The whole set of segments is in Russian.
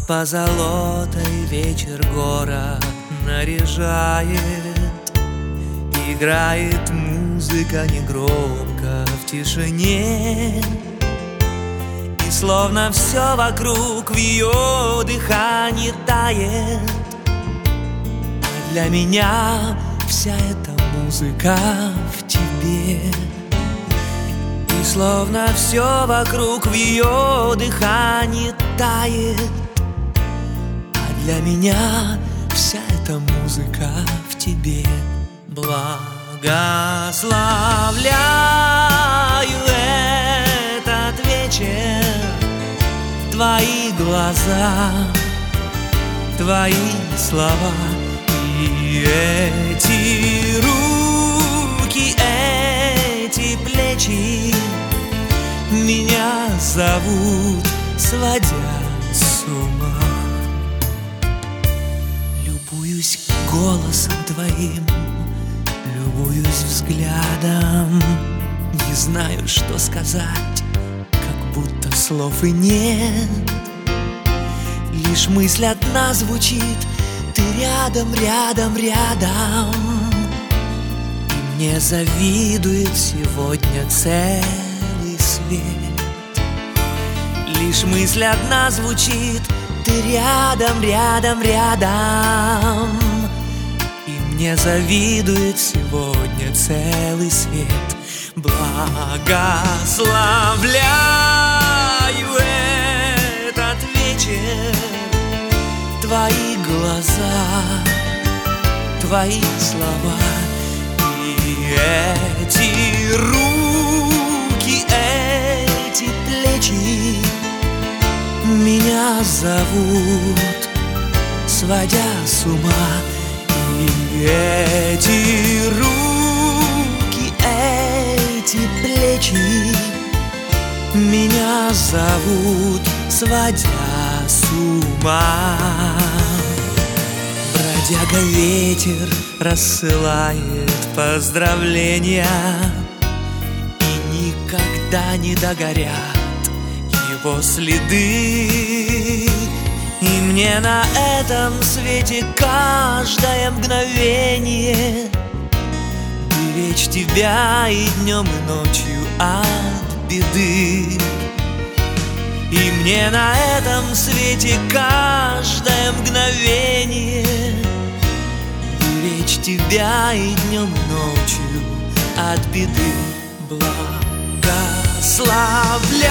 позолотой вечер город наряжает. Играет музыка негромко в тишине, и словно все вокруг в ее дыхании тает. А для меня вся эта музыка в тебе. И словно все вокруг в ее дыхании тает. А для меня вся эта музыка в тебе. Благословляю этот вечер, твои глаза, твои слова и эти руки, эти плечи меня зовут, сводя с ума. Любуюсь голосом твоим, любуюсь взглядом, не знаю, что сказать, как будто слов и нет. Лишь мысль одна звучит: ты рядом, рядом, рядом. И мне завидует сегодня целый свет. Лишь мысль одна звучит: ты рядом, рядом, рядом. Мне завидует сегодня целый свет. Благословляю этот вечер, твои глаза, твои слова и эти руки, эти плечи меня зовут, сводя с ума. И эти руки, эти плечи меня зовут, сводя с ума. Бродяга ветер рассылает поздравления, и никогда не догорят его следы. И мне на этом свете каждое мгновение беречь тебя и днем, и ночью от беды. И мне на этом свете каждое мгновение беречь тебя и днем, и ночью от беды. Благословляю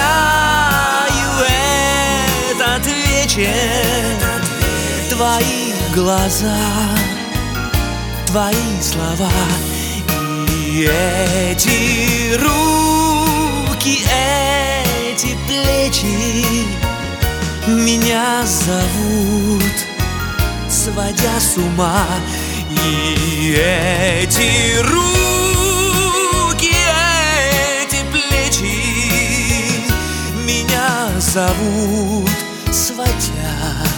этот вечер, твои глаза, твои слова и эти руки, эти плечи меня зовут, сводя с ума. И эти руки, эти плечи меня зовут, сводя